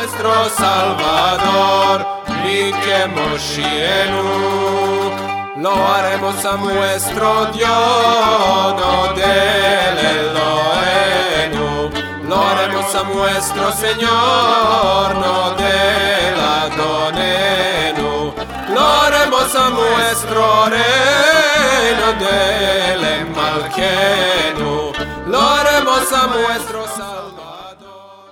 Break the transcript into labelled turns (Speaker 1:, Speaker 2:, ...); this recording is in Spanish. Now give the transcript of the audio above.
Speaker 1: nuestro Salvador, Lique Moshienu. Lo haremos a nuestro Dios, no del Elohenu. Lo haremos a nuestro Señor, no del Adonenu. Lo haremos a nuestro Rey, no del Malkenu. Lo haremos a nuestro Salvador.